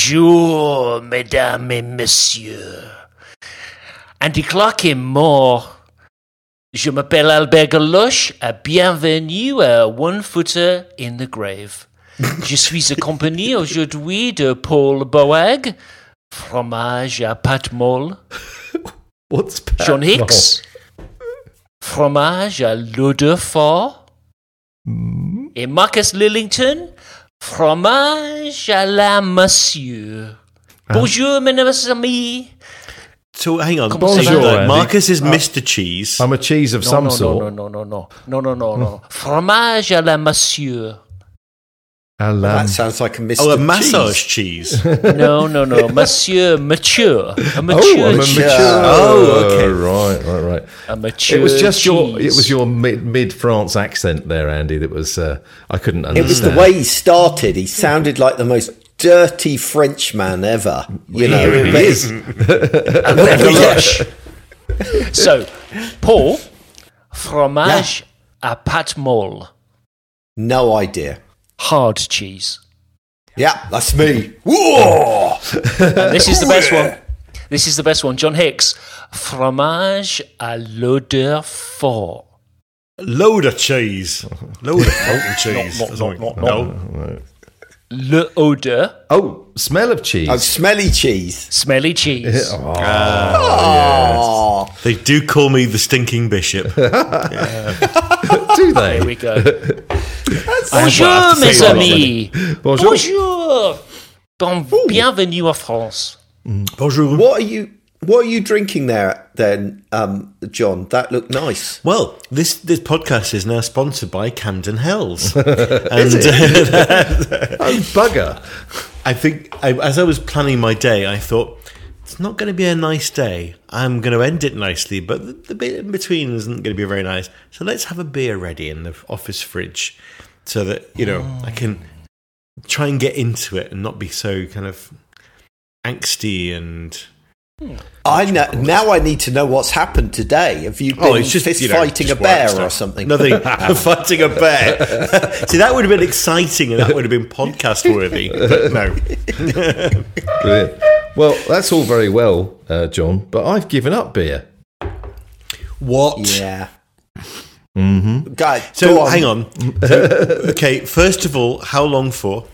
Bonjour, mesdames et messieurs. Andy Clark est mort. Je m'appelle Albert Galoche et bienvenue à One Footer in the Grave. Je suis accompagné aujourd'hui de Paul Boag, fromage à pâte molle. What's pâte John Hicks, fromage à l'odeur fort. Et Marcus Lillington, fromage à la monsieur. Bonjour, mes amis. So hang on, Bonjour, Andy. Marcus is Mr. Cheese. I'm a cheese of some sort. No. Fromage à la monsieur. That sounds like a Mr. Oh, a Cheese. massage cheese. No. Monsieur, mature. A mature I'm a cheese. mature. Oh, okay. Right. A mature It was just cheese. your mid France accent there, Andy. That was I couldn't understand. It was the way he started. He sounded like the most dirty Frenchman ever. You know, He but is. So, Paul, fromage à pâte molle. no idea. Hard cheese. Yeah, that's me. Whoa! And this is the best one. This is the best one. John Hicks, fromage à l'odeur fort. Load of cheese. Load of fucking cheese. No. L'odeur, Oh, smell of cheese. Oh, smelly cheese. smelly cheese. Oh, They do call me the stinking bishop. Do they? Here we go. have Bonjour, to say mes that. amis. Bonjour. Bonjour. Bienvenue en France. Bonjour. what are you drinking there then, John? That looked nice. Well, this podcast is now sponsored by Camden Hells. And Oh, bugger. I think as I was planning my day, I thought, it's not going to be a nice day. I'm going to end it nicely, but the bit in between isn't going to be very nice. So let's have a beer ready in the office fridge so that, I can try and get into it and not be so kind of angsty and... I know, now I need to know what's happened today. Have you been fist fighting a just bear work or stuff. something? Nothing. Fighting a bear. See, that would have been exciting and that would have been podcast worthy. But no. Brilliant. Well, that's all very well, John, but I've given up beer. What? Yeah. Mm-hmm. Guys, So go on. hang on. Okay, first of all, how long for?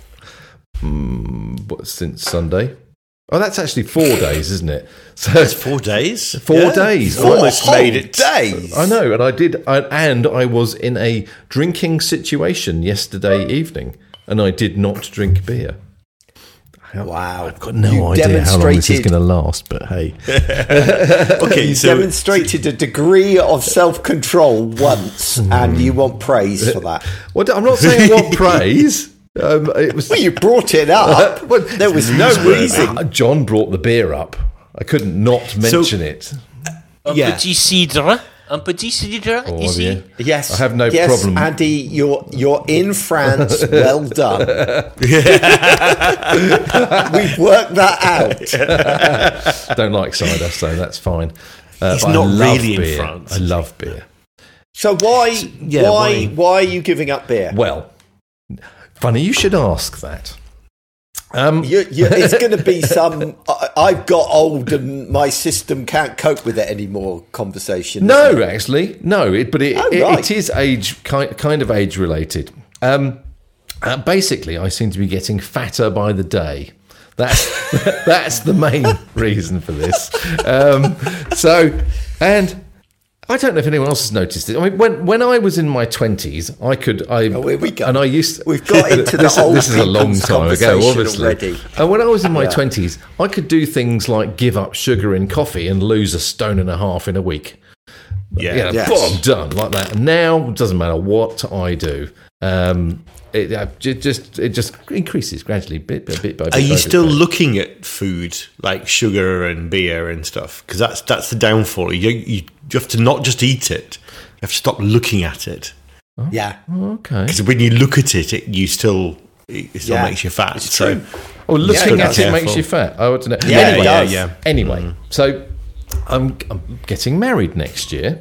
Since Sunday. Oh, that's actually 4 days, isn't it? So That's 4 days. 4 days. Four Almost whole made it. days. I know, and I was in a drinking situation yesterday evening, and I did not drink beer. Wow. I've got no idea how long this is going to last, but hey. Okay, You so demonstrated a degree of self-control once, and you want praise for that. Well, I'm not saying I want praise. It was Well, you brought it up. Well, There was no reason. John brought the beer up. I couldn't not mention it. Un Yeah. petit cidre. Un petit cidre Oh, ici. have you? Yes, I have no yes, problem. Andy, you're in France. Well done. We've worked that out. Don't like cider, so that's fine. He's but I not love really in beer. France, I is he? love beer. So why why? are you giving up beer? Well, funny you should ask that. It's going to be some. I've got old and my system can't cope with it anymore. Conversation. No, actually, no. Right. Right. It is kind of age related. Basically, I seem to be getting fatter by the day. That's the main reason for this. And I don't know if anyone else has noticed it. I mean, when I was in my 20s, here we go. And I used. We've got into the whole This is a long people's time ago, conversation obviously. already. And when I was in my 20s, I could do things like give up sugar in coffee and lose 1.5 stones in a week. yeah. Yes. Boom, done like that. Now it doesn't matter what I do. It just increases gradually, bit by bit. Are you still looking at food like sugar and beer and stuff? Because that's the downfall. You have to not just eat it. You have to stop looking at it. Yeah. Okay? Because when you look at it, it still Yeah. makes you fat. It's So true. Well, looking Yeah, at it makes careful. you fat. I want to know. Yeah, anyway, it does. yeah. Anyway, so I'm getting married next year.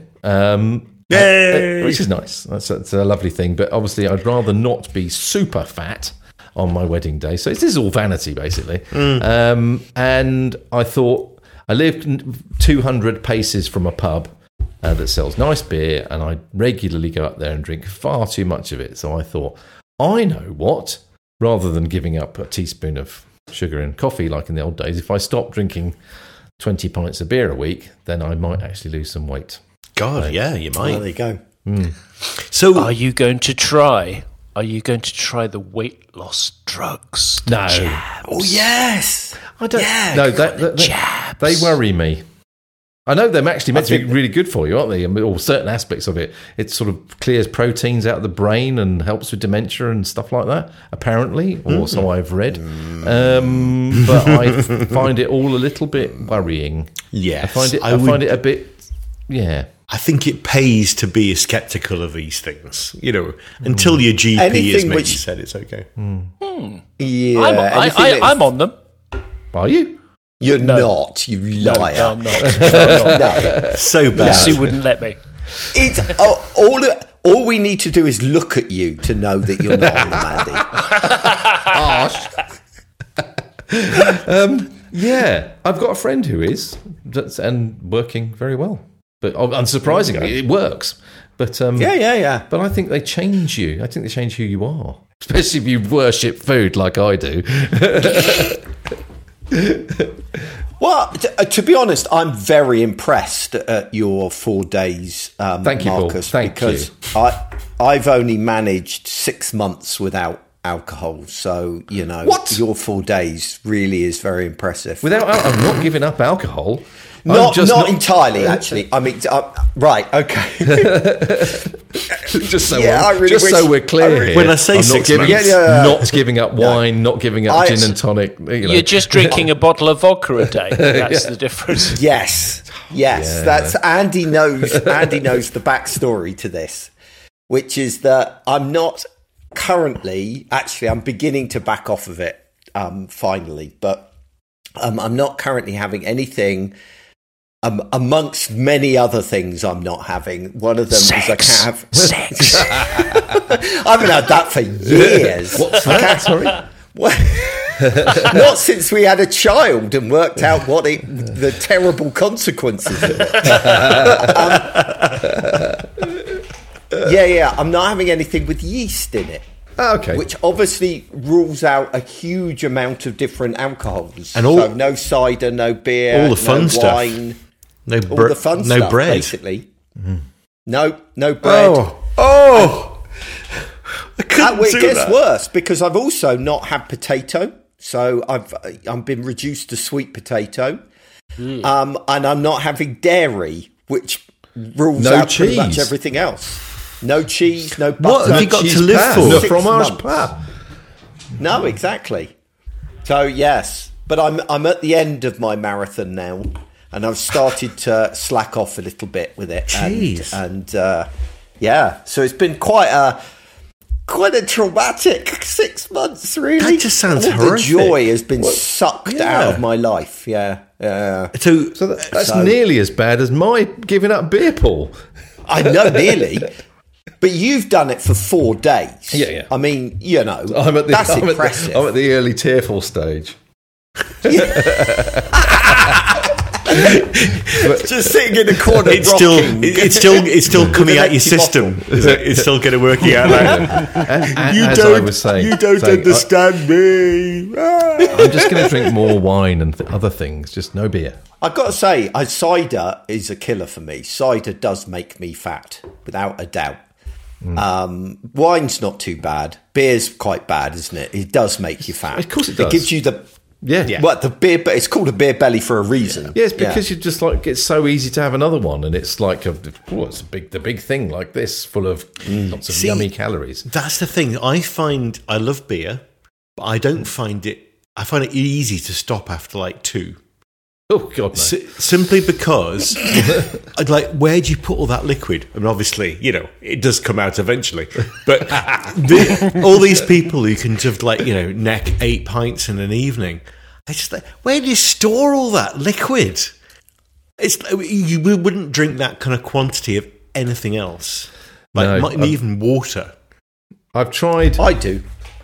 Yay! Which is nice. That's a lovely thing. But obviously, I'd rather not be super fat. on my wedding day. So this is all vanity, basically. And I thought, I lived 200 paces from a pub that sells nice beer, and I regularly go up there and drink far too much of it. So I thought, I know what, rather than giving up a teaspoon of sugar in coffee like in the old days, if I stop drinking 20 pints of beer a week, then I might actually lose some weight. God, yeah, you might. There you go. So, Are you going to try the weight loss drugs? The No. jabs? Oh, yes. I don't. Yeah, No, jabs. they worry me. I know they're actually meant to be really good for you, aren't they? Or certain aspects of it. It sort of clears proteins out of the brain and helps with dementia and stuff like that, apparently, or so I've read. But I find it all a little bit worrying. yes, I find it a bit, yeah. I think it pays to be skeptical of these things, until your GP Anything has maybe which- said it's okay. Yeah. I'm on them. Are you? You're not, you liar. No, I'm not. No. So bad. Sue wouldn't let me. It's all we need to do is look at you to know that you're not Mandy. Yeah. I've got a friend who is, and working very well. But unsurprisingly, it works. But Yeah. But I think they change you. I think they change who you are, especially if you worship food like I do. Well, to be honest, I'm very impressed at your 4 days, Thank you, Paul. Marcus, Thank because I've only managed 6 months without alcohol. So, What? your 4 days really is very impressive. I'm not giving up alcohol. Not entirely, actually. I mean, right, okay. Just so Yeah, I really just wish- so we're clear here. When I say I'm 6 not giving, months- not giving up wine, not giving up gin and tonic. You're just drinking a bottle of vodka a day. That's the difference. Yes. Yeah. That's Andy knows the backstory to this, which is that I'm not currently, actually, I'm beginning to back off of it, finally, but I'm not currently having anything. Amongst many other things I'm not having. One of them is I can't have Sex. I haven't had that for years. What's that? Sorry. Not since we had a child and worked out the terrible consequences of it. I'm not having anything with yeast in it. Oh, okay. Which obviously rules out a huge amount of different alcohols. And so no cider, no beer, all the fun no stuff. wine, No, all the fun no stuff, bread. basically. No bread. I couldn't It do gets that. worse because I've also not had potato, so I've been reduced to sweet potato, and I'm not having dairy, which rules No out pretty much cheese. everything else. No cheese, no butter. What have you got Cheese to live pas, for? no 6 fromage months. pas. No, exactly. So yes, but I'm at the end of my marathon now, and I've started to slack off a little bit with it. Jeez. And so it's been quite a traumatic 6 months. Really, That just sounds All horrific. The joy has been sucked yeah. out of my life. Yeah. So, So that's nearly as bad as my giving up beer, Paul. I know, nearly. But you've done it for 4 days. Yeah. I mean, that's impressive. I'm at the early tearful stage. Just sitting in the corner, it's still coming out your empty system. Is it? It's still going to work out like that. You I was saying, understand me. I'm just going to drink more wine and other things, just no beer. I've got to say, cider is a killer for me. Cider does make me fat, without a doubt. Wine's not too bad. Beer's quite bad, isn't it? It does make you fat. Of course it does. It gives you the Yeah. what the beer. But it's called a beer belly for a reason. Yeah, it's because you just like it's so easy to have another one, and it's like it's the big thing like this, full of lots of yummy calories. That's the thing. I love beer, but I don't find it. I find it easy to stop after like 2. Oh God, no. Simply because, I'd like, where do you put all that liquid? I mean, obviously, it does come out eventually. But all these people who can just neck 8 pints in an evening, I just like, where do you store all that liquid? You wouldn't drink that kind of quantity of anything else, No, not even water. I've tried. I do.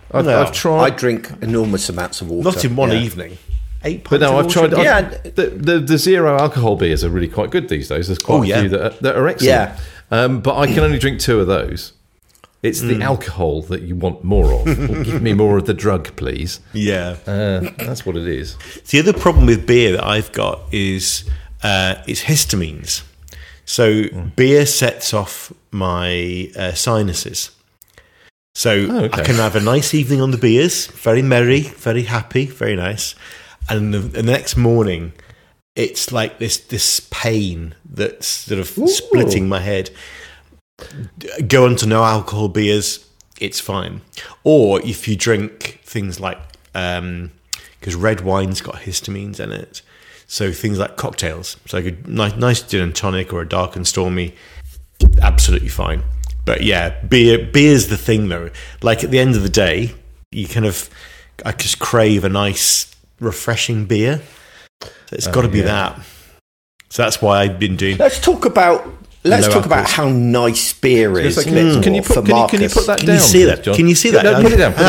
I've tried. I drink enormous amounts of water. Not in one Yeah. evening. 8 But pints no, of I've water? tried. Yeah. The zero alcohol beers are really quite good these days. There's quite a few that are excellent. Yeah. But I can only drink 2 of those. It's the alcohol that you want more of. Or give me more of the drug, please. Yeah. That's what it is. The other problem with beer that I've got is it's histamines. So beer sets off my sinuses. So I can have a nice evening on the beers, very merry, very happy, very nice. And the next morning, it's like this pain that's sort of splitting my head. Go on to no alcohol beers, it's fine. Or if you drink things like, because red wine's got histamines in it, so things like cocktails, so like a nice gin and tonic or a dark and stormy, absolutely fine. But yeah, beer's the thing though. Like at the end of the day, I just crave a nice, refreshing beer. So it's got to be that. So that's why I've been doing. Let's talk about how nice beer is. Can you put that down? Can you see that? John? Can you see that? No, put it down.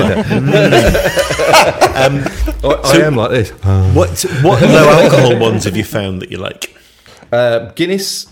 I am like this. What low alcohol ones have you found that you like? Guinness,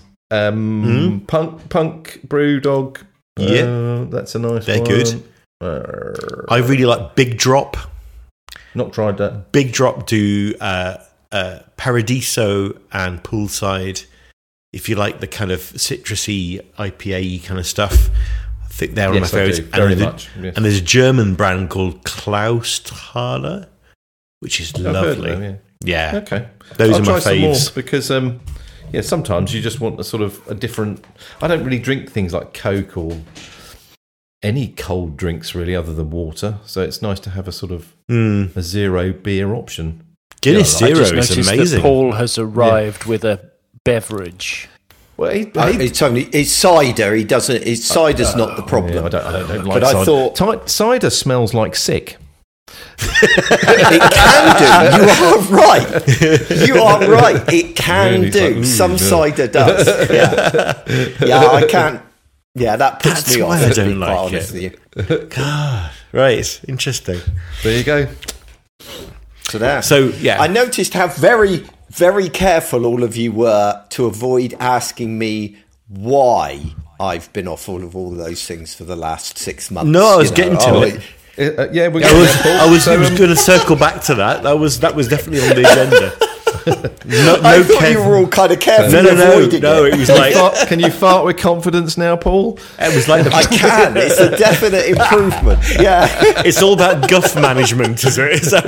Punk Brewdog. Yeah, that's a nice they're one. Good. I really like Big Drop. Not tried that. Big Drop do Paradiso and Poolside. If you like the kind of citrusy IPA kind of stuff, I think they're one of my favourites. Very much. Yes. And there's a German brand called Klausthaler, which is lovely. Them, yeah. Okay. Those I'll are try my some more faves. because sometimes you just want a different. I don't really drink things like Coke or any cold drinks really, other than water. So it's nice to have a sort of a zero beer option. Guinness I Zero just is noticed amazing. that Paul has arrived with a beverage. Well, It's cider. He doesn't. Cider's not the problem. I don't like But I cider. thought Cider smells like sick. it can do. You are right. You are right. It can Really, do. it's like, Some cider does. Yeah, I can't. Yeah, that puts That's me off. why I to don't be quite like honest it. with you. God, right, interesting. There you go. So there. So yeah, I noticed how very, very careful all of you were to avoid asking me why I've been off all of those things for the last 6 months. No, I was getting to it. Yeah, we're I was going to circle back to that. That was definitely on the agenda. I thought you were all kind of carefully avoiding it. It was like Can you fart with confidence now, Paul? it was like I can. It's a definite improvement. Yeah. it's all about guff management, is it? Is that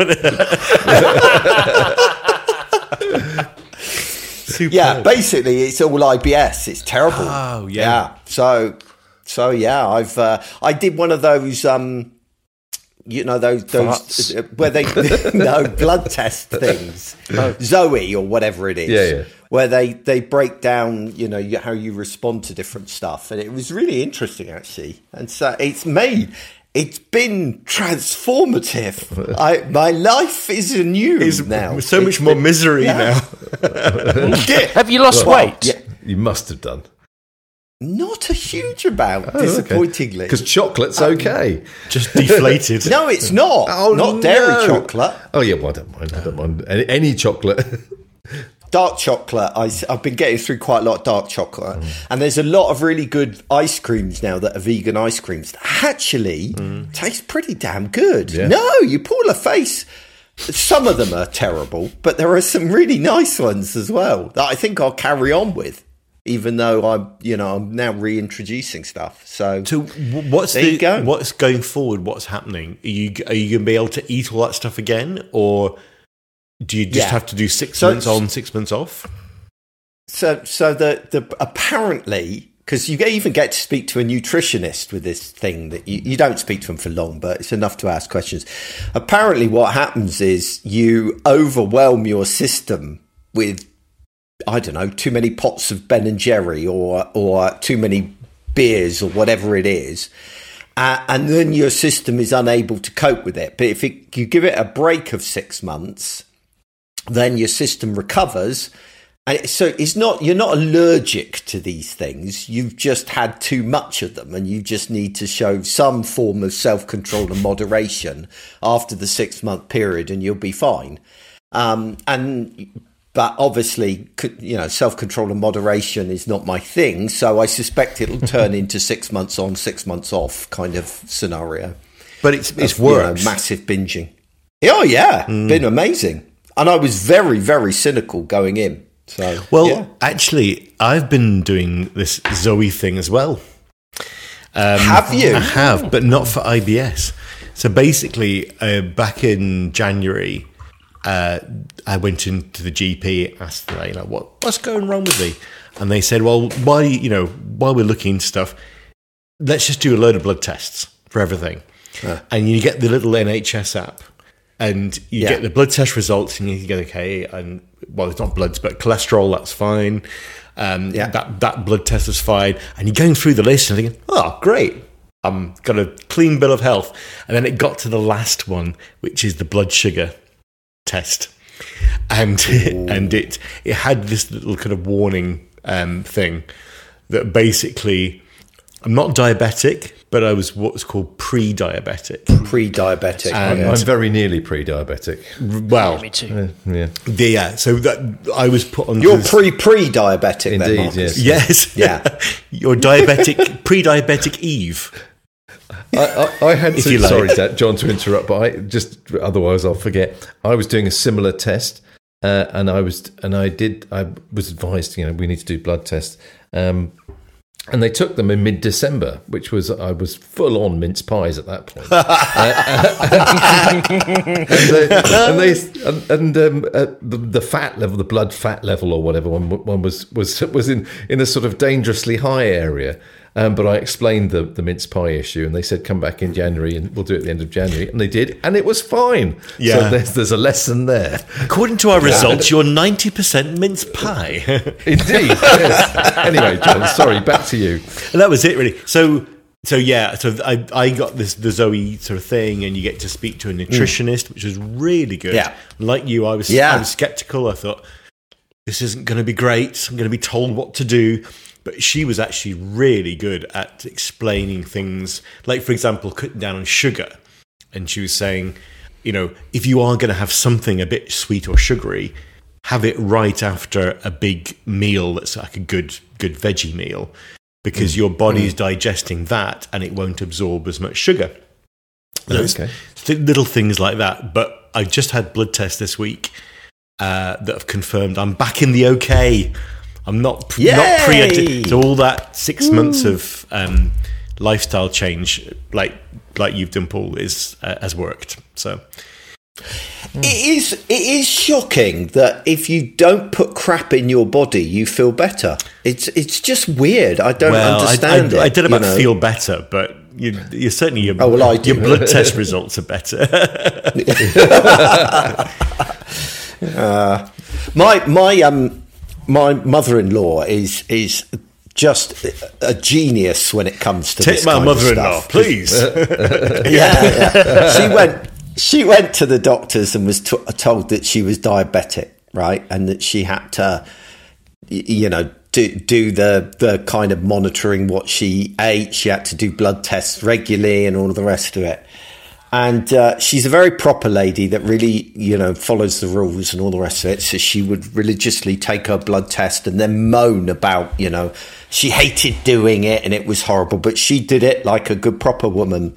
Super. Yeah, basically, it's all IBS. It's terrible. Oh, yeah. So yeah, I did one of those, those where they no blood test things, Zoe or whatever it is. Yeah. Where they break down, how you respond to different stuff, and it was really interesting actually. And so it's been transformative. My life is anew now. So much more misery now. Have you lost weight? Yeah, You must have done. not a huge amount, disappointingly. Because chocolate's okay. Just deflated. No, it's not. Not dairy chocolate. Oh yeah, well, I don't mind any chocolate. Dark chocolate. I've been getting through quite a lot of dark chocolate, and there's a lot of really good ice creams now that are vegan ice creams that actually taste pretty damn good. Yeah. No, you pull a face. Some of them are terrible, but there are some really nice ones as well that I think I'll carry on with, even though I'm now reintroducing stuff. So what's there you go. What's going forward? What's happening? Are you going to be able to eat all that stuff again, or do you just have to do 6 months on, 6 months off? So the apparently, because you even get to speak to a nutritionist with this thing that you don't speak to them for long, but it's enough to ask questions. Apparently, what happens is you overwhelm your system with, I don't know, too many pots of Ben and Jerry or too many beers or whatever it is. And then your system is unable to cope with it. But if you give it a break of 6 months, then your system recovers And so you're not allergic to these things. You've just had too much of them and you just need to show some form of self-control and moderation after the 6-month period and you'll be fine. But obviously, self-control and moderation is not my thing. So I suspect it'll turn into 6 months on, 6 months off kind of scenario. But it's worked. Massive binging. Oh, yeah. Been amazing. And I was very, very cynical going in. So, actually, I've been doing this Zoe thing as well. Have you? I have, but not for IBS. So basically, back in January, I went into the GP, asked them, what's going wrong with me? And they said, well, while we're looking into stuff, let's just do a load of blood tests for everything. And you get the little NHS app. And you get the blood test results, and you get and it's not bloods, but cholesterol. That's fine. That blood test is fine. And you're going through the list and thinking, oh, great, got a clean bill of health. And then it got to the last one, which is the blood sugar test, and it had this little kind of warning thing that basically, I'm not diabetic, but I was what's called pre-diabetic. Pre-diabetic. I'm very nearly pre-diabetic. Well, me too. So that I was put on. You're pre-diabetic, indeed. then, Marcus. Yes. Yeah. You're diabetic, pre-diabetic Eve. I had If to. you like. Sorry, John, to interrupt, but otherwise I'll forget. I was doing a similar test, and I was advised, we need to do blood tests. And they took them in mid-December, which was, I was full on mince pies at that point. The fat level, the blood fat level or whatever, one was in a sort of dangerously high area. But I explained the mince pie issue, and they said, come back in January and we'll do it at the end of January. And they did, and it was fine. Yeah. So there's a lesson there. According to our results, you're 90% mince pie. Indeed, yes. Anyway, John, sorry, back to you. And that was it, really. So I got the Zoe sort of thing, and you get to speak to a nutritionist, which was really good. Yeah. Like you, I was skeptical. I thought, this isn't going to be great. I'm going to be told what to do. But she was actually really good at explaining things. Like, for example, cutting down on sugar. And she was saying, if you are going to have something a bit sweet or sugary, have it right after a big meal that's like a good veggie meal, because your body is digesting that and it won't absorb as much sugar. Okay. Little things like that. But I just had blood tests this week that have confirmed I'm back in the okay. I'm not pre-addicted to all that 6 months of lifestyle change, like you've done, Paul, has worked. So it is shocking that if you don't put crap in your body, you feel better. It's just weird. I don't understand it. I don't know about feel better, but you certainly your blood test results are better. My mother-in-law is just a genius when it comes to this kind of stuff. Take my mother-in-law, please. Yeah. She went to the doctors and was told that she was diabetic, right, and that she had to, do the kind of monitoring what she ate. She had to do blood tests regularly and all of the rest of it. And she's a very proper lady that really, follows the rules and all the rest of it. So she would religiously take her blood test and then moan about, she hated doing it and it was horrible. But she did it like a good, proper woman,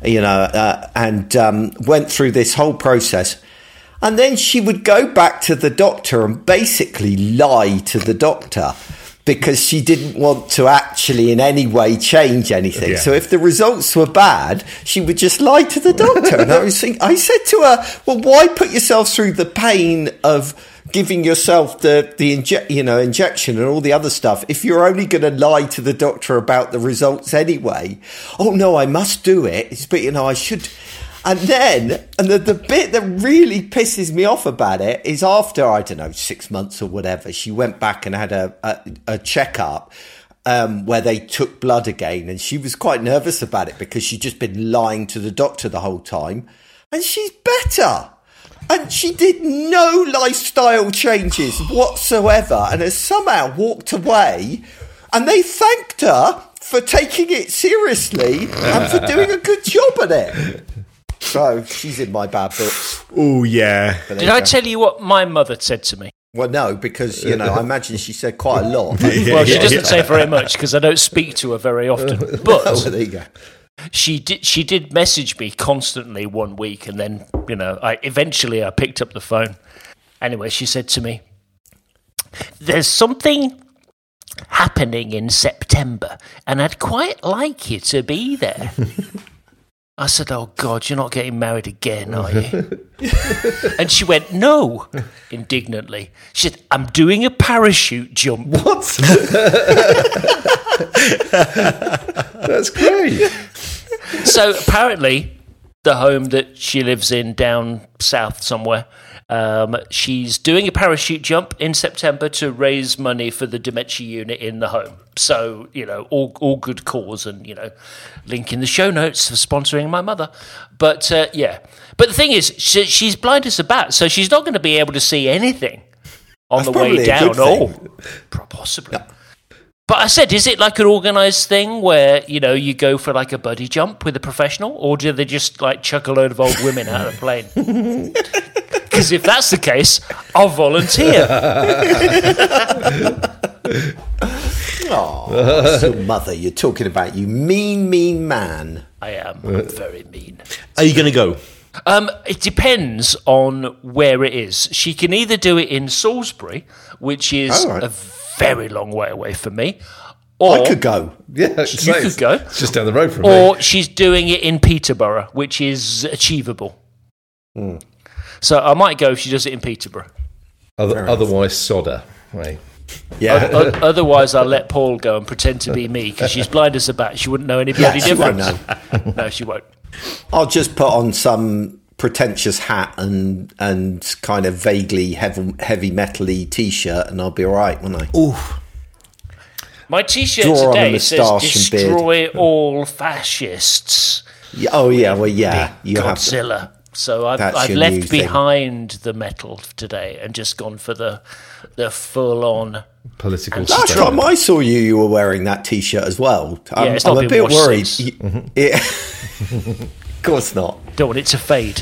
and went through this whole process. And then she would go back to the doctor and basically lie to the doctor, because she didn't want to actually in any way change anything. Yeah. So if the results were bad, she would just lie to the doctor. And I said to her, well, why put yourself through the pain of giving yourself the injection and all the other stuff if you're only going to lie to the doctor about the results anyway? Oh, no, I must do it. But, I should... And then, the bit that really pisses me off about it is after, 6 months or whatever, she went back and had a checkup where they took blood again. And she was quite nervous about it because she'd just been lying to the doctor the whole time. And she's better. And she did no lifestyle changes whatsoever and has somehow walked away. And they thanked her for taking it seriously and for doing a good job at it. So she's in my bad books. Oh, yeah. Did I tell you what my mother said to me? Well, no, because, I imagine she said quite a lot. Well, she doesn't say very much because I don't speak to her very often. But Oh, there you go. she did message me constantly one week, and then, I eventually picked up the phone. Anyway, she said to me, "There's something happening in September, and I'd quite like you to be there." I said, "Oh, God, you're not getting married again, are you?" And she went, "No," indignantly. She said, "I'm doing a parachute jump." What? That's great. So apparently, the home that she lives in down south somewhere, she's doing a parachute jump in September to raise money for the dementia unit in the home. So, all good cause, and, link in the show notes for sponsoring my mother. But, yeah. But the thing is, she's blind as a bat, so she's not going to be able to see anything on the way down. Possibly. No. But I said, is it like an organised thing where, you go for like a buddy jump with a professional, or do they just like chuck a load of old women out of the plane? Because if that's the case, I'll volunteer. Oh, your mother, you're talking about, you mean man. I am. I'm very mean. Are you going to go? It depends on where it is. She can either do it in Salisbury, which is a very long way away from me, or I could go. Yeah, you could go. It's just down the road from me. Or she's doing it in Peterborough, which is achievable. So I might go if she does it in Peterborough. Otherwise, sodder. Right. Yeah. Otherwise, I'll let Paul go and pretend to be me, because she's blind as a bat. She wouldn't know any bloody difference. She won't know. No, she won't. I'll just put on some pretentious hat and kind of vaguely heavy metal-y t-shirt, and I'll be all right, won't I? Oof. My T-shirt Draw on a today says moustache and beard. "Destroy all fascists." Yeah, oh yeah, well yeah, Big you have. Godzilla. So I've That's your new left thing. behind the metal today and just gone for the full-on. Political Last stuff. time I saw you, you were wearing that t-shirt as well. It's I'm not a been bit washed worried. since. Yeah. Of course not. Don't want it to fade.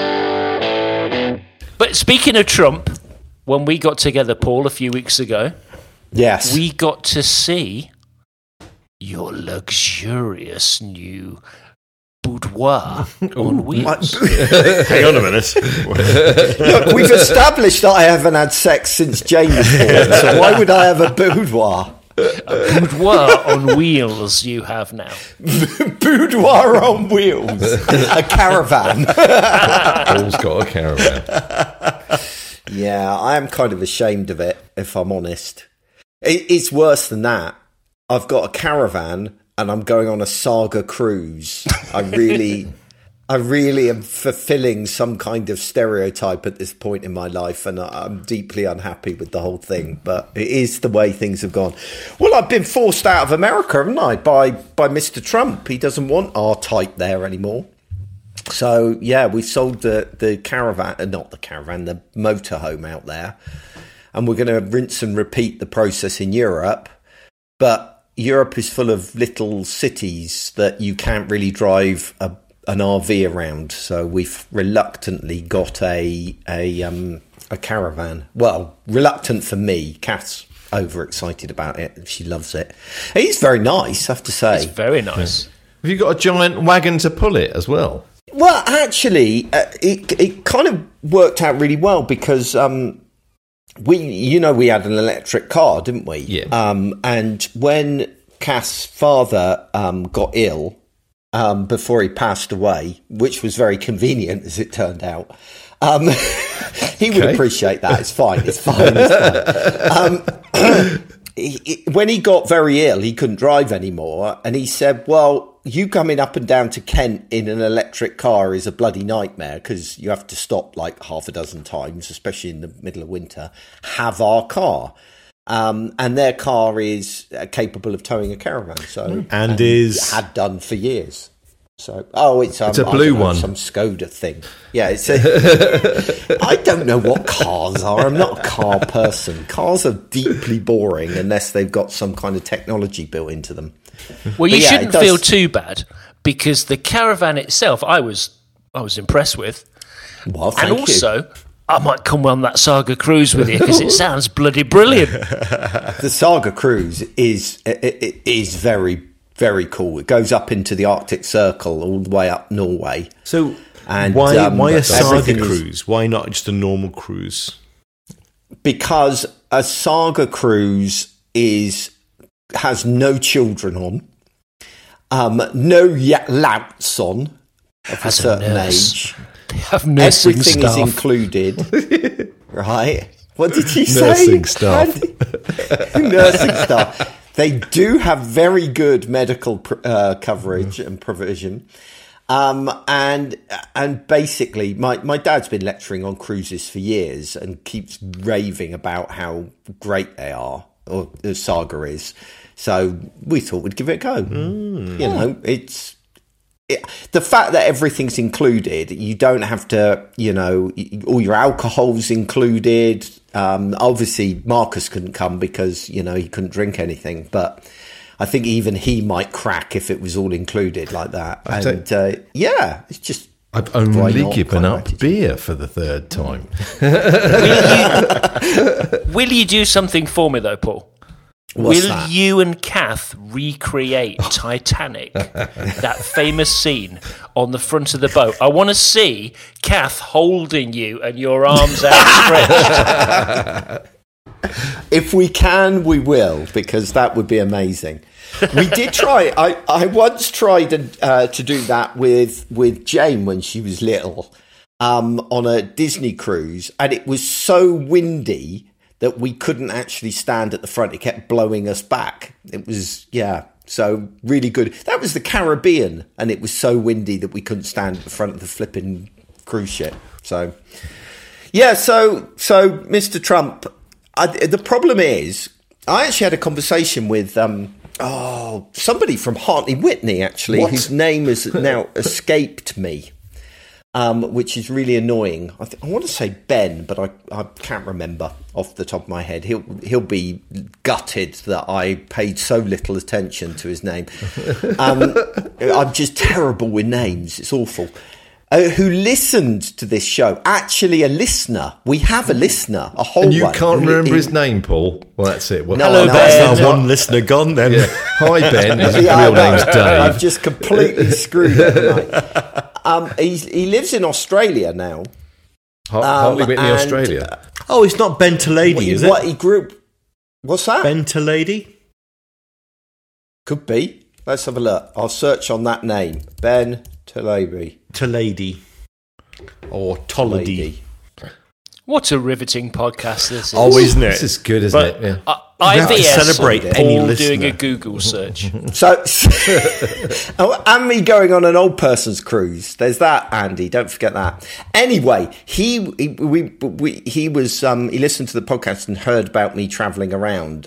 But speaking of Trump, when we got together, Paul, a few weeks ago, Yes. we got to see your luxurious new boudoir on wheels. Hang on a minute. Look, we've established that I haven't had sex since Jane was born, so why would I have a boudoir? A boudoir on wheels you have now. Boudoir on wheels. A caravan. Paul's got a caravan. Yeah, I am kind of ashamed of it, if I'm honest. It's worse than that. I've got a caravan and I'm going on a saga cruise. I really am fulfilling some kind of stereotype at this point in my life, and I'm deeply unhappy with the whole thing, but it is the way things have gone. Well, I've been forced out of America, haven't I, by Mr. Trump. He doesn't want our type there anymore. So, yeah, we sold the caravan, not the caravan, the motorhome out there, and we're going to rinse and repeat the process in Europe, but Europe is full of little cities that you can't really drive an RV around, so we've reluctantly got a caravan. Well, reluctant for me. Kath's overexcited about it. She loves it. It's very nice, I have to say. It's very nice. Have you got a giant wagon to pull it as well? Well, actually, it kind of worked out really well because we had an electric car, didn't we? Yeah. And when Kath's father got ill, before he passed away, which was very convenient as it turned out, he would appreciate that. It's fine. It's fine. When he got very ill, he couldn't drive anymore, and he said, well, you coming up and down to Kent in an electric car is a bloody nightmare because you have to stop like half a dozen times, especially in the middle of winter. Have our car. And their car is capable of towing a caravan, so And is had done for years. So, it's a blue one. some Skoda thing. Yeah, it's I don't know what cars are. I'm not a car person. Cars are deeply boring unless they've got some kind of technology built into them. Well, you shouldn't feel too bad because the Caravan itself, I was impressed with. Well, and also, I might come on that Saga Cruise with you because it sounds bloody brilliant. The Saga Cruise is very, very cool. It goes up into the Arctic Circle all the way up Norway. So, and why a Saga everything cruise? Why not just a normal cruise? Because a Saga Cruise has no children on, no louts on of a certain age. They have nursing Everything staff. is included, right? What did you say? Nursing staff. Nursing staff. They do have very good medical coverage and provision. And basically, my dad's been lecturing on cruises for years and keeps raving about how great they are, or the Saga is. So we thought we'd give it a go. You know, the fact that everything's included, you don't have to, all your alcohol's included. Obviously, Marcus couldn't come because, he couldn't drink anything. But I think even he might crack if it was all included like that. It's just... I've only given up beer for the third time. Will you do something for me, though, Paul? What's Will that? you and Kath recreate Titanic, that famous scene on the front of the boat? I want to see Kath holding you and your arms outstretched. If we can, we will, because that would be amazing. We did try. I once tried to do that with Jane when she was little on a Disney cruise, and it was so windy that we couldn't actually stand at the front. It kept blowing us back. It was, so really good. That was the Caribbean, and it was so windy that we couldn't stand at the front of the flipping cruise ship. So, so Mr. Trump, the problem is, I actually had a conversation with somebody from Hartley Whitney, actually, whose name has now escaped me. Which is really annoying. I want to say Ben, but I can't remember off the top of my head. He'll be gutted that I paid so little attention to his name. I'm just terrible with names. It's awful. Who listened to this show? Actually, a listener. We have a listener, a whole one. And you can't remember his name, Paul? Well, that's it. Well, Hello, Ben. That's our one listener gone then. Yeah. Hi, Ben. His Yeah, real name's Dave. I've just completely screwed it tonight. He lives in Australia now. Hartley Whitney, and, Australia. Oh, it's not Ben Lady, is it? What he grew? What's that? Ben Lady? Could be. Let's have a look. I'll search on that name. Ben Talaby. Lady. Or Tollady. What a riveting podcast this is. Oh, isn't it? This is good, isn't But- it? Yeah. have to IBS celebrate Paul any doing listener. a Google search. So, and me going on an old person's cruise. There's that, Andy. Don't forget that. Anyway, he listened to the podcast and heard about me travelling around,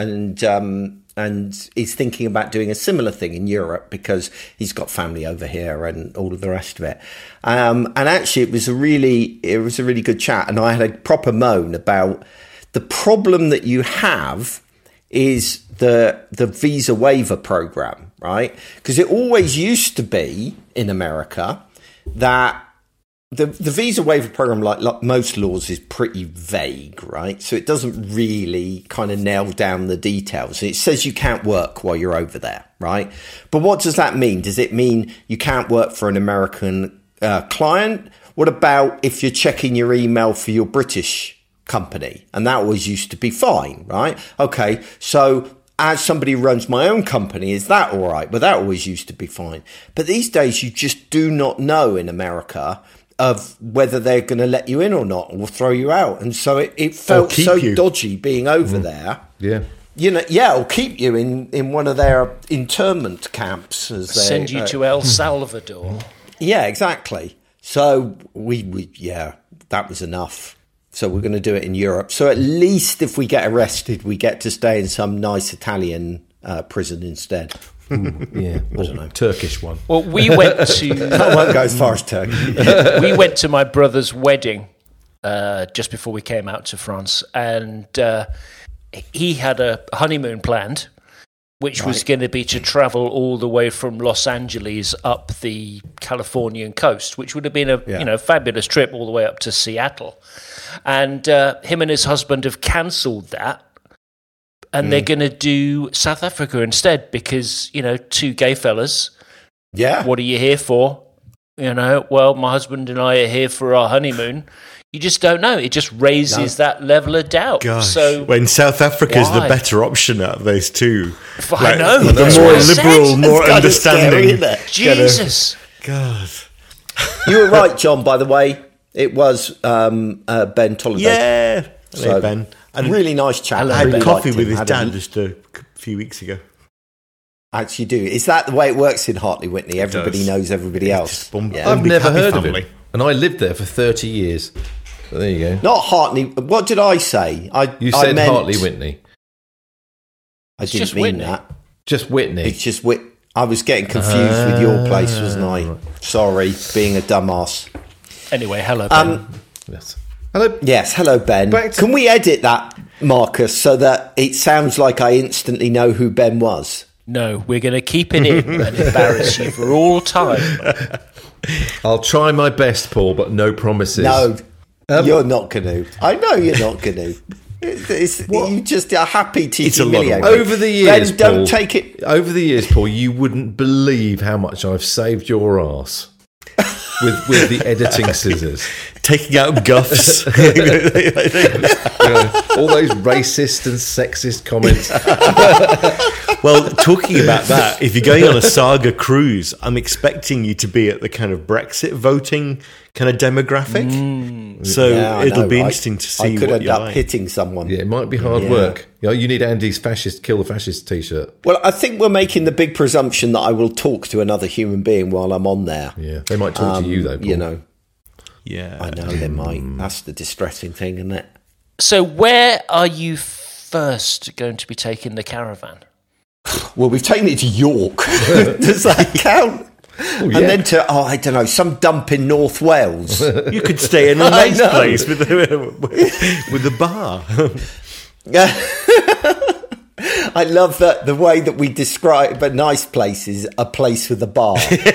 and he's thinking about doing a similar thing in Europe because he's got family over here and all of the rest of it. And actually, it was a really good chat, and I had a proper moan about the problem that you have is the visa waiver program, right? Because it always used to be in America that the visa waiver program, like most laws, is pretty vague, right? So it doesn't really kind of nail down the details. It says you can't work while you're over there, right? But what does that mean? Does it mean you can't work for an American client? What about if you're checking your email for your British company? And that always used to be fine, right? Okay, so as somebody who runs my own company, is that all right? But that always used to be fine. But these days, you just do not know in America of whether they're going to let you in or not, or throw you out. And so it felt so dodgy being over there. Yeah. Or keep you in one of their internment camps. As they Send you to El Salvador. Yeah, exactly. So we that was enough. So we're going to do it in Europe. So at least if we get arrested, we get to stay in some nice Italian prison instead. Yeah, I don't know. Turkish one. Well, we went to I won't go as far as Turkey. we went to my brother's wedding just before we came out to France, and he had a honeymoon planned, which was going to be to travel all the way from Los Angeles up the Californian coast, which would have been a fabulous trip all the way up to Seattle. And him and his husband have cancelled that, and they're going to do South Africa instead because, two gay fellas. Yeah. What are you here for? Well, my husband and I are here for our honeymoon. You just don't know. It just raises that level of doubt. Gosh. So when South Africa is the why? better option out of those two. I know. The That's more what I said. liberal, more It's kinda scary, understanding. isn't it? Jesus. God. You were right, John, by the way. It was Ben Tolliday. Yeah. So, Hello, Ben. And really nice chap. I had Really coffee liked with him. his Had dad a- just a few weeks ago. Actually do. Is that the way it works in Hartley Whitney? Everybody does. knows everybody else. Yeah. I've Big never happy heard family. of it. And I lived there for 30 years. So there you go. Not Hartley. What did I say? You I said meant, Hartley Whitney. I didn't just mean Whitney. that. Just Whitney. It's just I was getting confused with your place, wasn't I? Sorry, being a dumbass. Anyway, hello, Ben. Yes. Hello. Yes, hello, Ben. Back to- Can we edit that, Marcus, so that it sounds like I instantly know who Ben was? No, we're going to keep it in and embarrass you for all time. I'll try my best, Paul, but no promises. No, you're not going to. I know you're not going to. You just are happy to It's a lot of humiliate work. me. Over the years, Ben, don't Paul, take it. Over the years, Paul, you wouldn't believe how much I've saved your arse with the editing scissors. Taking out guffs. All those racist and sexist comments. Well, talking about that, if you're going on a saga cruise, I'm expecting you to be at the kind of Brexit voting kind of demographic. So Yeah, I it'll know, be right? interesting to see I could what end you're up like. hitting someone. Yeah, it might be hard Yeah. work. You need Andy's kill the fascist t-shirt. Well, I think we're making the big presumption that I will talk to another human being while I'm on there. Yeah, they might talk to you though, Paul. You know, Yeah. I know they might. That's the distressing thing, isn't it? So where are you first going to be taking the caravan? Well, we've taken it to York. Does that count? yeah. And then to, I don't know, some dump in North Wales. You could stay in a I nice know. place with the bar. I love that the way that we describe a nice place is a place with a bar.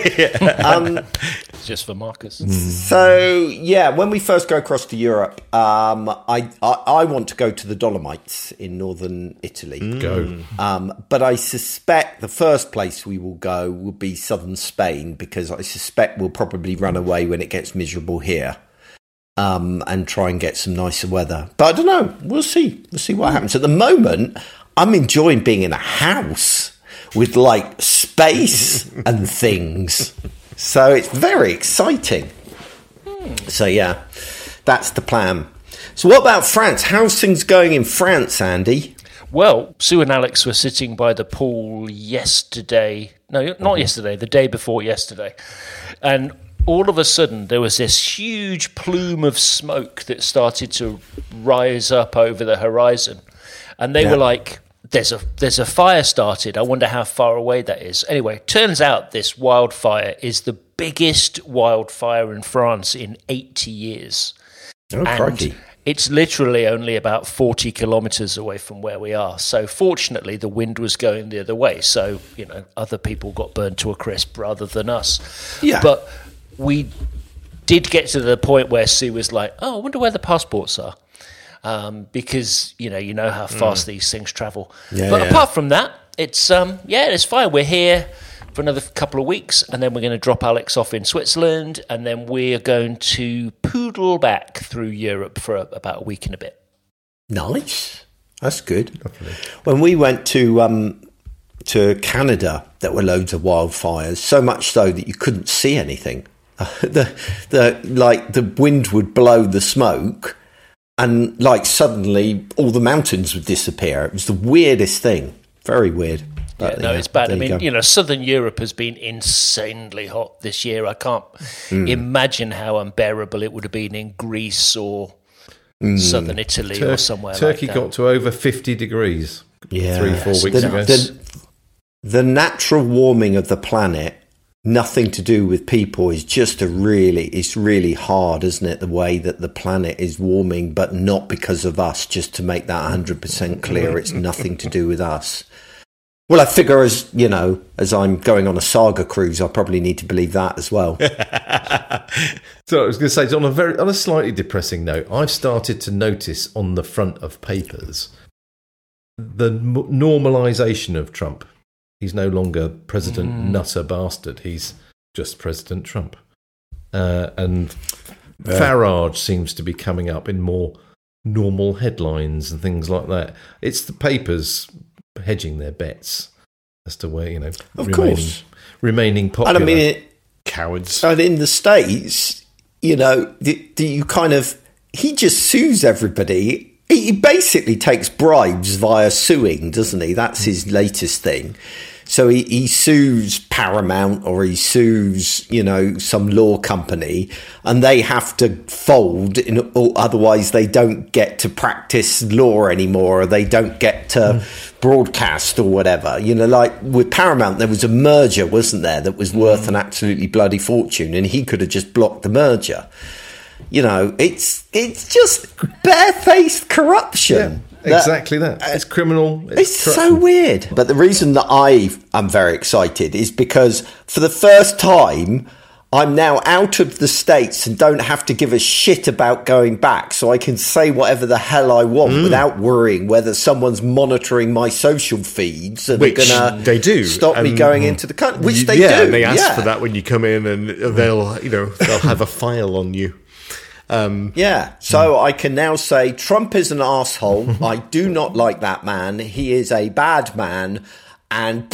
Just for Marcus. So yeah, when we first go across to Europe, I want to go to the Dolomites in northern Italy. Go. But I suspect the first place we will go will be southern Spain because I suspect we'll probably run away when it gets miserable here. And try and get some nicer weather. But I don't know. We'll see. We'll see what happens. At the moment, I'm enjoying being in a house with like space and things. So it's very exciting. So yeah, that's the plan. So what about France? How's things going in France, Andy? Well, Sue and Alex were sitting by the pool yesterday. No, not yesterday, the day before yesterday. And all of a sudden, there was this huge plume of smoke that started to rise up over the horizon. And they were like, there's a fire started. I wonder how far away that is. Anyway, turns out this wildfire is the biggest wildfire in France in 80 years. Oh, crikey. And it's literally only about 40 kilometres away from where we are. So fortunately, the wind was going the other way. So, other people got burned to a crisp rather than us. Yeah. But we did get to the point where Sue was like, I wonder where the passports are. Because, you know how fast these things travel. Yeah, but yeah. apart from that, it's fine. We're here for another couple of weeks, and then we're going to drop Alex off in Switzerland, and then we're going to poodle back through Europe for about a week and a bit. Nice. That's good. When we went to Canada, there were loads of wildfires, so much so that you couldn't see anything. The wind would blow the smoke, and suddenly all the mountains would disappear. It was the weirdest thing. Very weird. But, It's bad. I there you mean, go. Southern Europe has been insanely hot this year. I can't imagine how unbearable it would have been in Greece or Southern Italy or somewhere Turkey like that. got to over 50 degrees 3-4 weeks ago. the natural warming of the planet, nothing to do with people, is just it's really hard, isn't it? The way that the planet is warming, but not because of us, just to make that 100% clear. It's nothing to do with us. Well, I figure as I'm going on a saga cruise, I probably need to believe that as well. So I was going to say, on a slightly depressing note, I've started to notice on the front of papers the normalisation of Trump. He's no longer President Nutter Bastard. He's just President Trump. And Farage seems to be coming up in more normal headlines and things like that. It's the papers hedging their bets as to where, remaining popular. And I mean, Cowards. And in the States, do you he just sues everybody. He basically takes bribes via suing, doesn't he? That's his latest thing. So he sues Paramount, or he sues, some law company, and they have to fold, or otherwise they don't get to practice law anymore, or they don't get to broadcast or whatever. Like with Paramount, there was a merger, wasn't there, that was worth an absolutely bloody fortune, and he could have just blocked the merger. It's just barefaced corruption. Yeah, exactly that. It's criminal. It's so weird. But the reason that I am very excited is because for the first time, I'm now out of the States and don't have to give a shit about going back. So I can say whatever the hell I want without worrying whether someone's monitoring my social feeds and Which they're going they do. to stop me going into the country. Which they do. And they ask for that when you come in, and they'll have a file on you. So I can now say Trump is an arsehole. I do not like that man. He is a bad man. And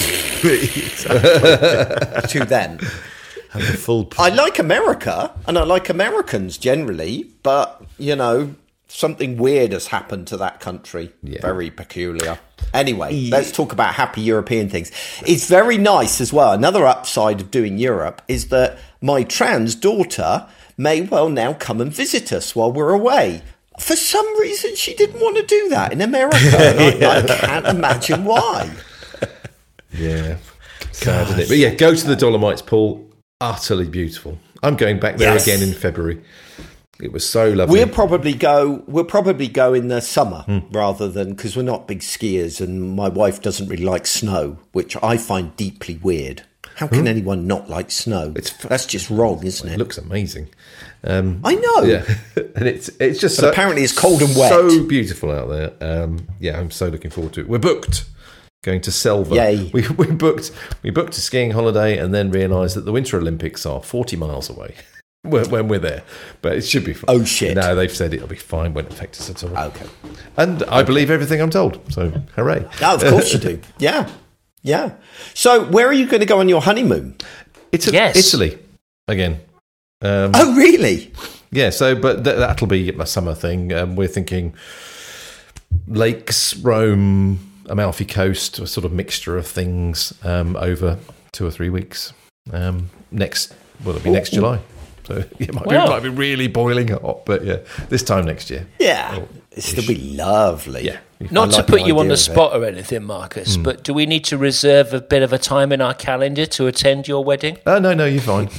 to them. I like America, and I like Americans generally, but, something weird has happened to that country. Yeah. Very peculiar. Anyway, let's talk about happy European things. It's very nice as well. Another upside of doing Europe is that my trans daughter may well now come and visit us while we're away. For some reason, she didn't want to do that in America. And I can't imagine why. Yeah. Sad, isn't it? But yeah, go to the Dolomites, Paul. Utterly beautiful. I'm going back there again in February. It was so lovely. We'll probably go in the summer rather than, because we're not big skiers, and my wife doesn't really like snow, which I find deeply weird. How can anyone not like snow? That's just wrong, isn't it? It looks amazing. I know. Yeah, and it's just apparently it's cold and wet. So beautiful out there. I'm so looking forward to it. We're booked. Going to Selva. Yay. We booked a skiing holiday and then realised that the Winter Olympics are 40 miles away when we're there. But it should be fine. Oh, shit. No, they've said it'll be fine, won't affect us at all. Okay. And I believe everything I'm told, so hooray. Oh, of course you do. Yeah. Yeah. So where are you going to go on your honeymoon? Italy again. Oh, really? Yeah, so but that'll be a summer thing. We're thinking lakes, Rome, Amalfi Coast, a sort of mixture of things over 2 or 3 weeks. It'll be next July. So it might be really boiling hot, but yeah, this time next year. Yeah, it'll be lovely. Yeah. Not to put you on the spot or anything, Marcus, but do we need to reserve a bit of a time in our calendar to attend your wedding? No, you're fine.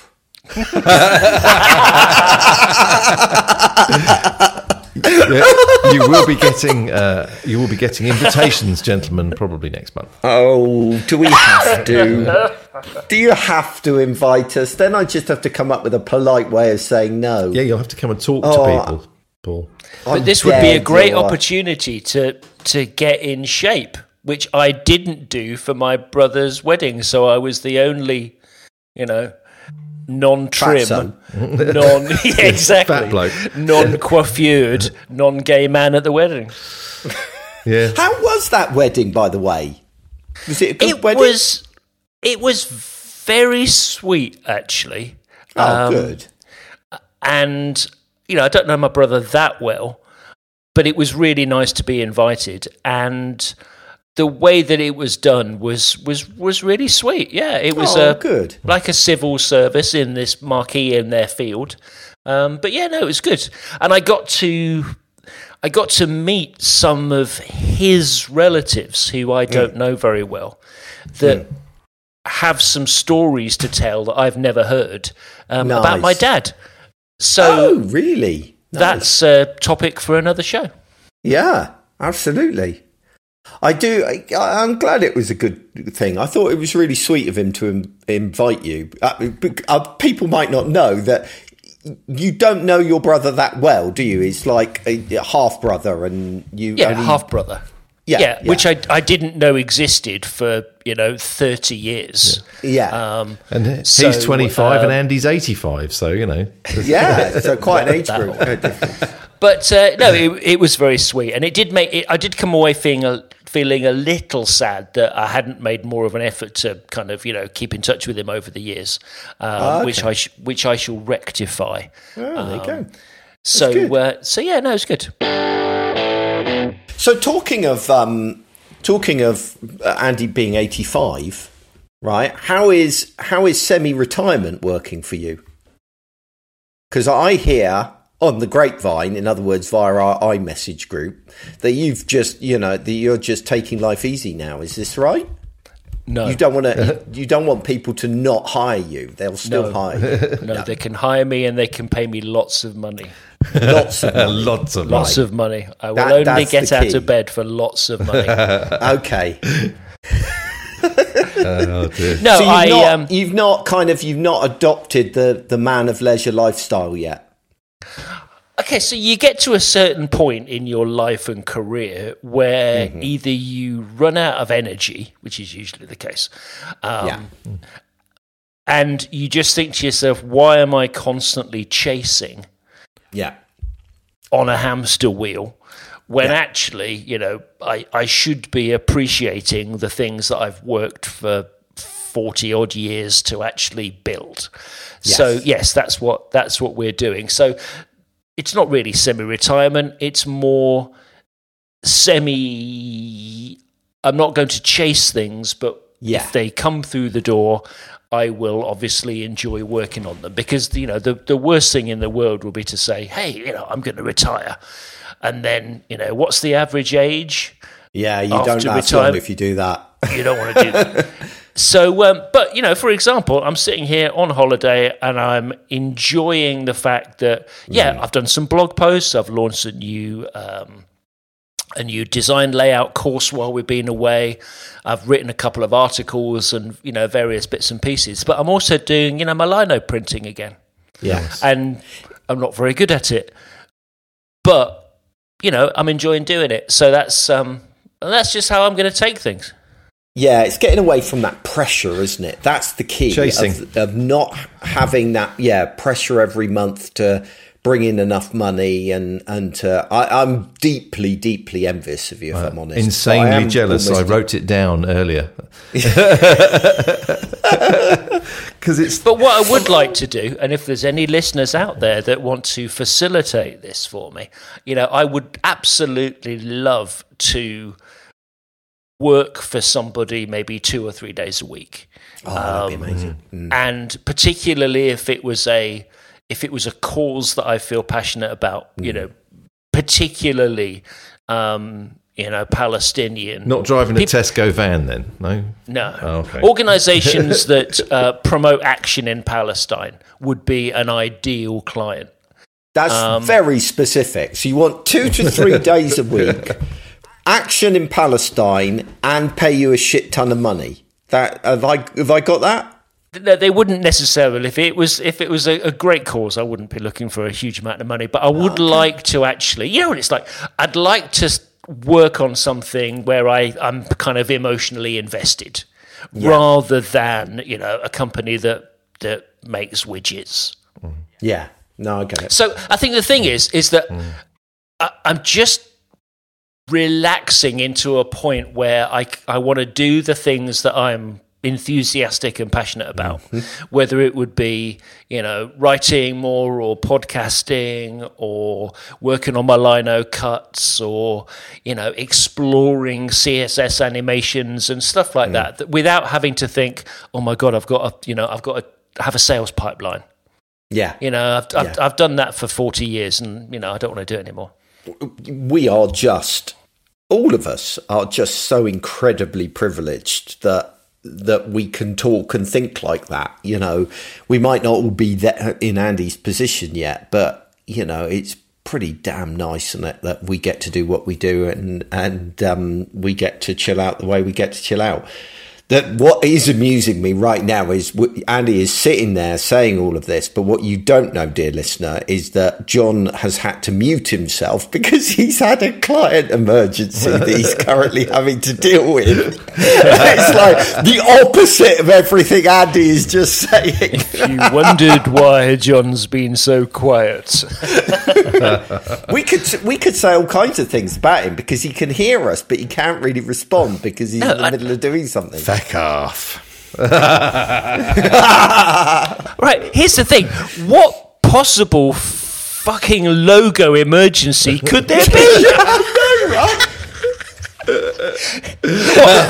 You will be getting invitations, gentlemen, probably next month. Oh, do we have to? Do you have to invite us? Then I just have to come up with a polite way of saying no. Yeah, you'll have to come and talk to people, Paul. But this would be a great opportunity to get in shape, which I didn't do for my brother's wedding. So I was the only, non-trim, fat bloke, non-coiffured, non-gay man at the wedding. Yeah. How was that wedding, by the way? Was it a good wedding? It was very sweet, actually. Oh, good. And I don't know my brother that well, but it was really nice to be invited, and the way that it was done was really sweet. Yeah, it was good, like a civil service in this marquee in their field. But yeah, no, it was good, and I got to I got to meet some of his relatives who I don't know very well that have some stories to tell that I've never heard about my dad. So really? Nice. That's a topic for another show. Yeah, absolutely. I'm glad it was a good thing. I thought it was really sweet of him to invite you. People might not know that you don't know your brother that well, do you? He's like a half brother, and you half brother. Yeah, which I didn't know existed for 30 years. Yeah, and he's 25 and Andy's 85, so Yeah, so quite an age group. But no, it was very sweet, and it did make it. I did come away feeling a little sad that I hadn't made more of an effort to kind of keep in touch with him over the years, which I shall rectify. Oh, there you go. So yeah, no, it's good. So talking of Andy being 85, right? How is semi-retirement working for you? Because I hear on the grapevine, in other words, via our iMessage group, that you've just that you're just taking life easy now. Is this right? No, you don't want to. You don't want people to not hire you. They'll still hire you. No, they can hire me and they can pay me lots of money. Lots of money. Lots of money. I will only get out of bed for lots of money. Okay. No, so you've not adopted the man of leisure lifestyle yet. Okay, so you get to a certain point in your life and career where either you run out of energy, which is usually the case, and you just think to yourself, why am I constantly chasing on a hamster wheel when actually, I should be appreciating the things that I've worked for 40 odd years to actually build. Yes. So yes, that's what we're doing. So it's not really semi-retirement. It's more I'm not going to chase things, but if they come through the door, I will obviously enjoy working on them, because the worst thing in the world will be to say, hey, I'm going to retire, and then what's the average age? Yeah, you don't last long if you do that. You don't want to do that. So, but for example, I'm sitting here on holiday and I'm enjoying the fact that I've done some blog posts. I've launched a new design layout course while we've been away. I've written a couple of articles and various bits and pieces. But I'm also doing my lino printing again. Yes, and I'm not very good at it, but I'm enjoying doing it. So that's just how I'm going to take things. Yeah, it's getting away from that pressure, isn't it? That's the key. Chasing. Of not having that pressure every month to bring in enough money and I'm deeply, deeply envious of you, if I'm honest. Insanely jealous. I wrote it down earlier. But what I would like to do, and if there's any listeners out there that want to facilitate this for me, I would absolutely love to work for somebody maybe 2 or 3 days a week. That'd be amazing. And particularly if it was a cause that I feel passionate about, particularly Palestinian. Not driving a Tesco van then, no? No. Oh, okay. Organisations that promote action in Palestine would be an ideal client. That's very specific. So you want 2 to 3 days a week, action in Palestine, and pay you a shit ton of money. That have I got that? They wouldn't necessarily. If it was a great cause, I wouldn't be looking for a huge amount of money. But I would like to actually, what it's like. I'd like to work on something where I'm kind of emotionally invested, rather than a company that makes widgets. Yeah, no, I get it. So I think the thing is that I'm just relaxing into a point where I want to do the things that I'm enthusiastic and passionate about, whether it would be writing more or podcasting or working on my lino cuts or exploring CSS animations and stuff like that, without having to think, oh my god, I've got to have a sales pipeline. Yeah, I've done that for 40 years and I don't want to do it anymore. we are just, all of us are just so incredibly privileged that we can talk and think like that. You know, we might not all be there in Andy's position yet, but, you know, it's pretty damn nice, isn't it, that we get to do what we do and we get to chill out the way we get to chill out. That what is amusing me right now is Andy is sitting there saying all of this, but what you don't know, dear listener, is that John has had to mute himself because he's had a client emergency that he's currently having to deal with. It's like the opposite of everything Andy is just saying. If you wondered why John's been so quiet. We could say all kinds of things about him because he can hear us, but he can't really respond because he's in the middle of doing something. Back off. Right, here's the thing. What possible fucking logo emergency could there be? What,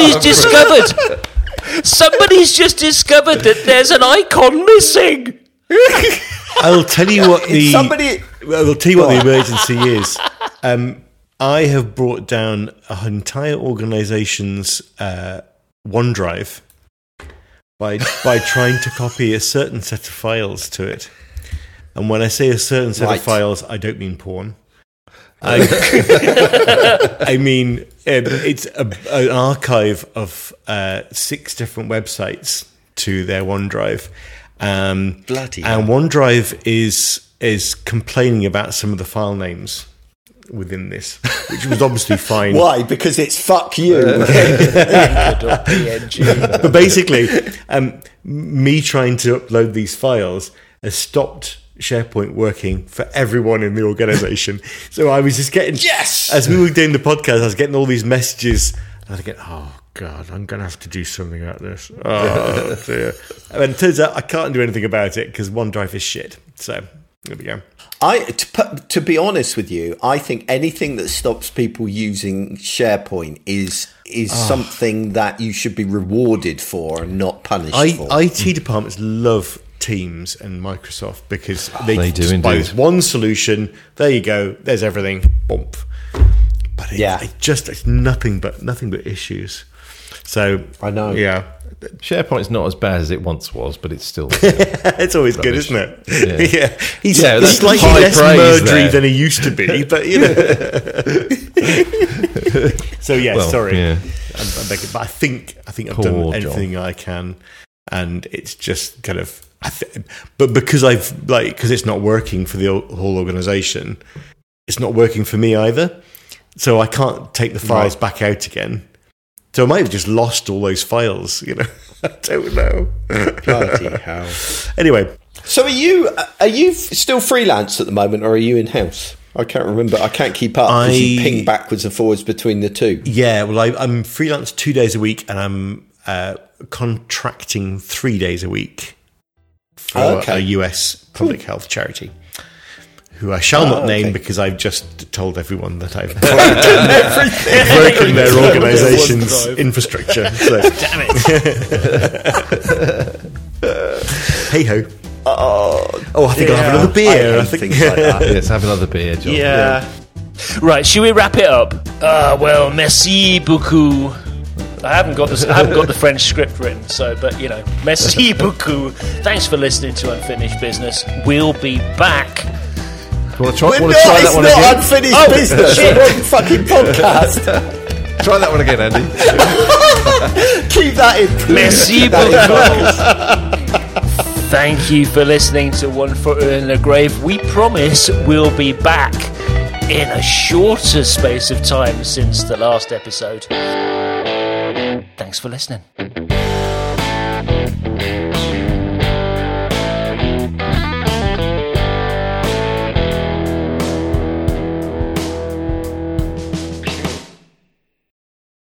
somebody's just discovered that there's an icon missing. I'll tell you what the emergency is. I have brought down an entire organisation's OneDrive by trying to copy a certain set of files to it. And when I say a certain set of files, I don't mean porn. I mean, it's an archive of 6 different websites to their OneDrive. Bloody hell. And OneDrive is complaining about some of the file names within this, which was obviously fine. Why? Because it's fuck you. But basically, me trying to upload these files has stopped SharePoint working for everyone in the organisation. So I was just getting, as we were doing the podcast, I was getting all these messages, and I was getting, oh God, I'm going to have to do something about this. Oh dear. And it turns out I can't do anything about it because OneDrive is shit. So there we go. To be honest with you, I think anything that stops people using SharePoint is something that you should be rewarded for and not punished for. IT departments love Teams and Microsoft because they do buy indeed. this one solution. There you go. There's everything. Bump. But it's nothing but issues. So I know. Yeah. SharePoint's not as bad as it once was, but it's still it's always rubbish. Good, isn't it? Yeah. He's that's slightly high less praise murdery there. than he used to be, but you know. So yeah, Well, sorry. yeah. I'm begging, but I think I've Poor done John. everything I can, and it's just kind of. But because because it's not working for the whole organisation, it's not working for me either. So I can't take the files back out again. So I might have just lost all those files, you know. I don't know. Bloody hell. Anyway. So are you still freelance at the moment, or are you in-house? I can't remember. I can't keep up because you ping backwards and forwards between the two. Yeah, well, I'm freelance 2 days a week, and I'm contracting 3 days a week for a US public health charity, who I shall not name because I've just told everyone that I've broken their organisation's infrastructure. So. Damn it. Hey ho. Oh, I think I'll have another beer. I think things like that. Let's have another beer, John. Yeah. Right, should we wrap it up? Well, merci beaucoup. I haven't got the French script written, but you know, merci beaucoup. Thanks for listening to Unfinished Business. We'll be back. Want to try that one It's again? not unfinished business. It's one fucking podcast. Try that one again, Andy. Keep that in. Please. Merci beaucoup. Thank you for listening to One Foot in the Grave. We promise we'll be back in a shorter space of time since the last episode. Thanks for listening.